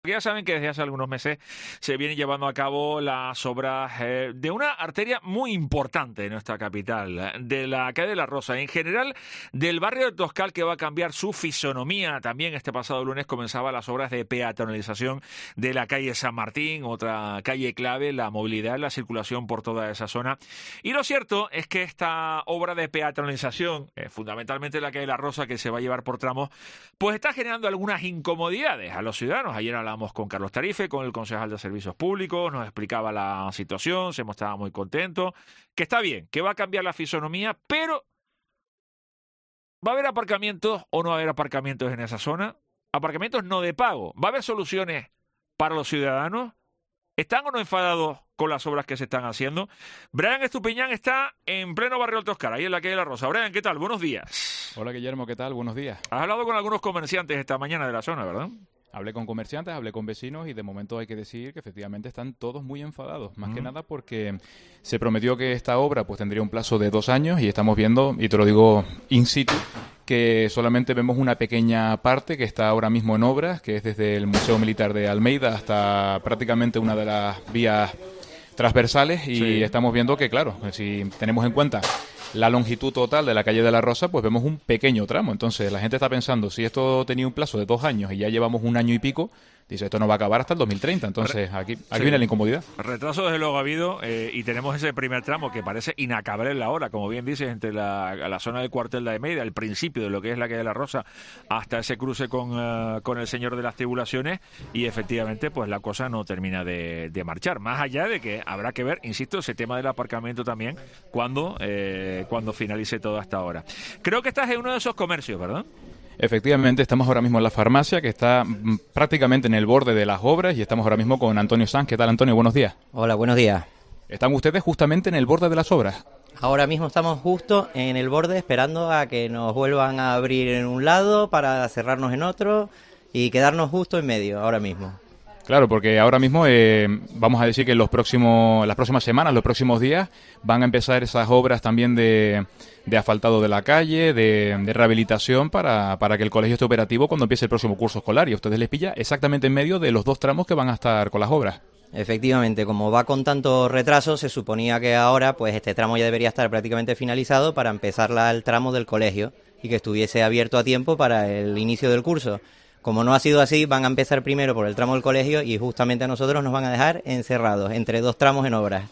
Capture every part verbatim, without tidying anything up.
Ya saben que desde hace algunos meses se vienen llevando a cabo las obras eh, de una arteria muy importante de nuestra capital, de la calle de la Rosa, en general del barrio de Toscal, que va a cambiar su fisonomía. También este pasado lunes comenzaban las obras de peatonalización de la calle San Martín, otra calle clave, la movilidad, la circulación por toda esa zona. Y lo cierto es que esta obra de peatonalización, eh, fundamentalmente la calle de la Rosa, que se va a llevar por tramos, pues está generando algunas incomodidades a los ciudadanos. Ayer a la Hablamos con Carlos Tarife, con el concejal de Servicios Públicos, nos explicaba la situación, se mostraba muy contento, que está bien, que va a cambiar la fisonomía, pero ¿va a haber aparcamientos o no va a haber aparcamientos en esa zona? Aparcamientos no de pago. ¿Va a haber soluciones para los ciudadanos? ¿Están o no enfadados con las obras que se están haciendo? Brian Estupiñán está en pleno barrio Alto Oscar, ahí en la calle de la Rosa. Brian, ¿qué tal? Buenos días. Hola, Guillermo, ¿qué tal? Buenos días. Has hablado con algunos comerciantes esta mañana de la zona, ¿verdad? Hablé con comerciantes, hablé con vecinos y de momento hay que decir que efectivamente están todos muy enfadados, más mm. que nada porque se prometió que esta obra pues tendría un plazo de dos años y estamos viendo, y te lo digo in situ, que solamente vemos una pequeña parte que está ahora mismo en obras, que es desde el Museo Militar de Almeida hasta prácticamente una de las vías transversales y sí. Estamos viendo que, claro, si tenemos en cuenta la longitud total de la calle de la Rosa, pues vemos un pequeño tramo. Entonces la gente está pensando, si esto tenía un plazo de dos años y ya llevamos un año y pico, dice, esto no va a acabar hasta el dos mil treinta. Entonces aquí, aquí sí. viene la incomodidad. Retraso desde luego ha habido eh, y tenemos ese primer tramo que parece inacabable en la hora, como bien dices, entre la, la zona del cuartel de Almeida, el principio de lo que es la calle de la Rosa, hasta ese cruce con, uh, con el Señor de las Tribulaciones, y efectivamente pues la cosa no termina de, de marchar. Más allá de que habrá que ver, insisto, ese tema del aparcamiento también cuando, eh, cuando finalice toda esta hora. Creo que estás en uno de esos comercios, ¿verdad? Efectivamente, estamos ahora mismo en la farmacia, que está prácticamente en el borde de las obras, y estamos ahora mismo con Antonio Sanz. ¿Qué tal, Antonio? Buenos días. Hola, buenos días. ¿Están ustedes justamente en el borde de las obras? Ahora mismo estamos justo en el borde, esperando a que nos vuelvan a abrir en un lado para cerrarnos en otro y quedarnos justo en medio ahora mismo. Claro, porque ahora mismo eh, vamos a decir que en los próximos, las próximas semanas, los próximos días, van a empezar esas obras también de, de asfaltado de la calle, de, de rehabilitación para, para que el colegio esté operativo cuando empiece el próximo curso escolar, y a ustedes les pilla exactamente en medio de los dos tramos que van a estar con las obras. Efectivamente, como va con tanto retraso, se suponía que ahora pues este tramo ya debería estar prácticamente finalizado para empezar la, el tramo del colegio y que estuviese abierto a tiempo para el inicio del curso. Como no ha sido así, van a empezar primero por el tramo del colegio y justamente a nosotros nos van a dejar encerrados entre dos tramos en obras.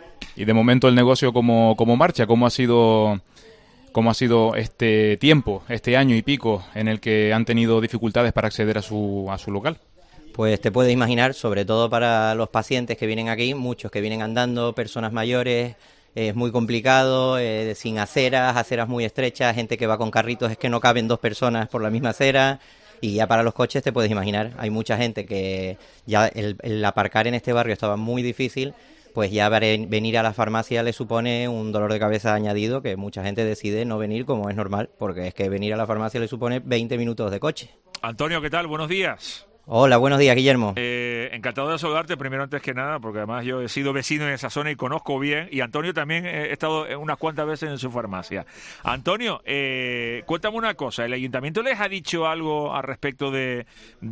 Y de momento el negocio, ¿cómo, cómo marcha? ¿Cómo ha sido, cómo ha sido este tiempo, este año y pico en el que han tenido dificultades para acceder a su, a su local? Pues te puedes imaginar, sobre todo para los pacientes que vienen aquí, muchos que vienen andando, personas mayores, es muy complicado, eh, sin aceras, aceras muy estrechas, gente que va con carritos, es que no caben dos personas por la misma acera. Y ya para los coches te puedes imaginar, hay mucha gente que ya el, el aparcar en este barrio estaba muy difícil, pues ya venir a la farmacia le supone un dolor de cabeza añadido, que mucha gente decide no venir como es normal, porque es que venir a la farmacia le supone veinte minutos de coche. Antonio, ¿qué tal? Buenos días. Hola, buenos días, Guillermo. Eh, encantado de saludarte, primero antes que nada, porque además yo he sido vecino en esa zona y conozco bien, y Antonio también he estado unas cuantas veces en su farmacia. Antonio, eh, cuéntame una cosa, ¿el ayuntamiento les ha dicho algo al respecto de,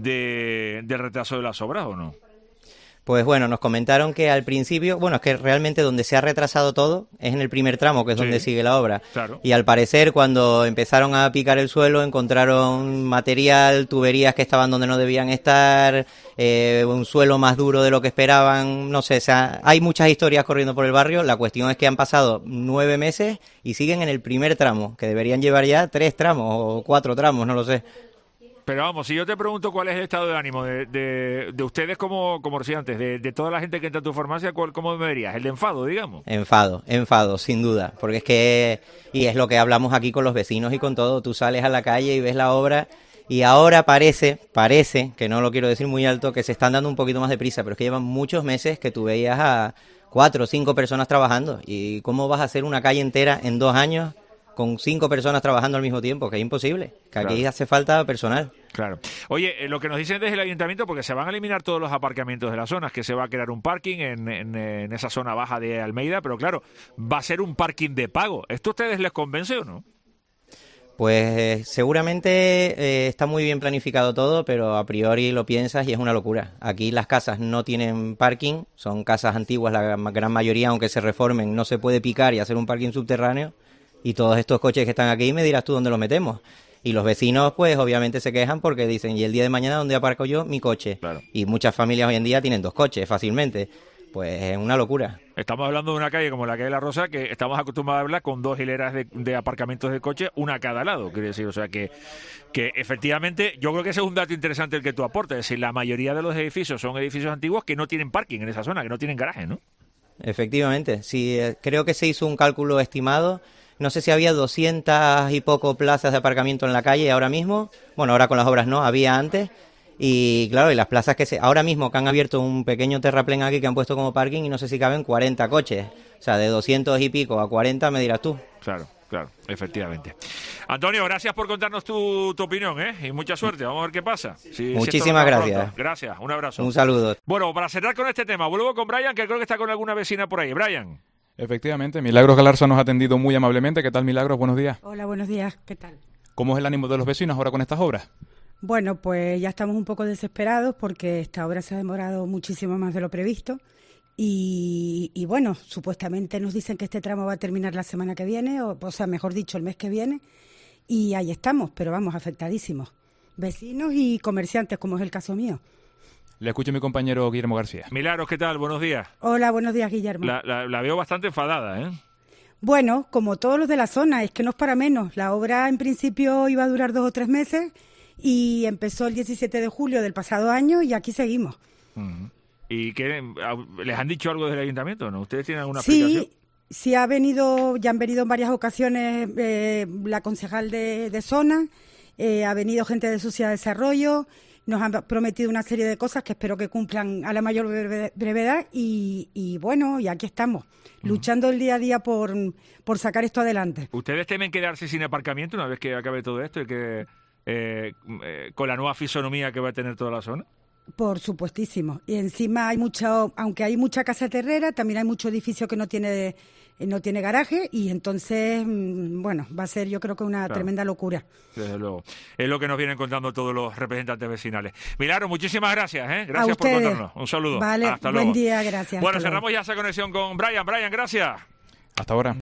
de del retraso de las obras o no? Pues bueno, nos comentaron que al principio, bueno, es que realmente donde se ha retrasado todo es en el primer tramo, que es sí, donde sigue la obra. Claro. Y al parecer, cuando empezaron a picar el suelo, encontraron material, tuberías que estaban donde no debían estar, eh, un suelo más duro de lo que esperaban, no sé, o sea, hay muchas historias corriendo por el barrio. La cuestión es que han pasado nueve meses y siguen en el primer tramo, que deberían llevar ya tres tramos o cuatro tramos, no lo sé. Pero vamos, si yo te pregunto cuál es el estado de ánimo de, de, de ustedes como comerciantes, de, de toda la gente que entra a tu farmacia, ¿cómo me dirías? ¿El de enfado, digamos? Enfado, enfado, sin duda, porque es que, y es lo que hablamos aquí con los vecinos y con todo, tú sales a la calle y ves la obra y ahora parece, parece, que no lo quiero decir muy alto, que se están dando un poquito más de prisa, pero es que llevan muchos meses que tú veías a cuatro o cinco personas trabajando, y ¿cómo vas a hacer una calle entera en dos años con cinco personas trabajando al mismo tiempo? Que es imposible, que aquí claro. hace falta personal. Claro. Oye, eh, lo que nos dicen desde el ayuntamiento, porque se van a eliminar todos los aparcamientos de las zonas, que se va a crear un parking en, en, en esa zona baja de Almeida, pero claro, va a ser un parking de pago. ¿Esto a ustedes les convence o no? Pues eh, seguramente eh, está muy bien planificado todo, pero a priori lo piensas y es una locura. Aquí las casas no tienen parking, son casas antiguas, la gran mayoría, aunque se reformen, no se puede picar y hacer un parking subterráneo. Y todos estos coches que están aquí, me dirás tú dónde los metemos. Y los vecinos, pues obviamente se quejan porque dicen, ¿y el día de mañana dónde aparco yo mi coche? Claro. Y muchas familias hoy en día tienen dos coches fácilmente. Pues es una locura. Estamos hablando de una calle como la calle La Rosa, que estamos acostumbrados a verla con dos hileras de, de aparcamientos de coche, una a cada lado, quiere decir, o sea que, que efectivamente, yo creo que ese es un dato interesante el que tú aportas, es decir, la mayoría de los edificios son edificios antiguos que no tienen parking en esa zona, que no tienen garaje, ¿no? Efectivamente, sí, creo que se hizo un cálculo estimado, no sé si había doscientas y poco plazas de aparcamiento en la calle ahora mismo, bueno, ahora con las obras no, había antes. Y claro, y las plazas que se ahora mismo que han abierto un pequeño terraplén aquí que han puesto como parking y no sé si caben cuarenta coches. O sea, de doscientos y pico a cuarenta me dirás tú. Claro, claro, efectivamente. Antonio, gracias por contarnos tu, tu opinión, ¿eh? Y mucha suerte. Vamos a ver qué pasa. Si, Muchísimas si gracias. Pronto. Gracias, un abrazo. Un saludo. Bueno, para cerrar con este tema, vuelvo con Brian, que creo que está con alguna vecina por ahí. Brian. Efectivamente, Milagros Galarza nos ha atendido muy amablemente. ¿Qué tal, Milagros? Buenos días. Hola, buenos días. ¿Qué tal? ¿Cómo es el ánimo de los vecinos ahora con estas obras? Bueno, pues ya estamos un poco desesperados porque esta obra se ha demorado muchísimo más de lo previsto y, y bueno, supuestamente nos dicen que este tramo va a terminar la semana que viene, o, o sea, mejor dicho, el mes que viene, y ahí estamos, pero vamos, afectadísimos, vecinos y comerciantes, como es el caso mío. Le escucho a mi compañero Guillermo García. Milagros, ¿qué tal? Buenos días. Hola, buenos días, Guillermo. La, la, la veo bastante enfadada, ¿eh? Bueno, como todos los de la zona, es que no es para menos. La obra en principio iba a durar dos o tres meses y empezó el diecisiete de julio del pasado año y aquí seguimos. Uh-huh. ¿Y qué, les han dicho algo del ayuntamiento, no? ¿Ustedes tienen alguna sí, explicación? Sí, ha venido, ya han venido en varias ocasiones eh, la concejal de, de zona, eh, ha venido gente de Sociedad de Desarrollo, nos han prometido una serie de cosas que espero que cumplan a la mayor brevedad y, y bueno, y aquí estamos, uh-huh. luchando el día a día por, por sacar esto adelante. ¿Ustedes temen quedarse sin aparcamiento una vez que acabe todo esto y que eh, eh, con la nueva fisonomía que va a tener toda la zona? Por supuestísimo. Y encima hay mucho, aunque hay mucha casa terrera, también hay mucho edificio que no tiene no tiene garaje y entonces, bueno, va a ser yo creo que una claro. tremenda locura. Desde luego. Es lo que nos vienen contando todos los representantes vecinales. Milagros, muchísimas gracias, ¿eh? Gracias por contarnos. Un saludo. Vale, hasta buen luego. día, gracias. Bueno, cerramos ya esa conexión con Brian. Brian, gracias. Hasta ahora.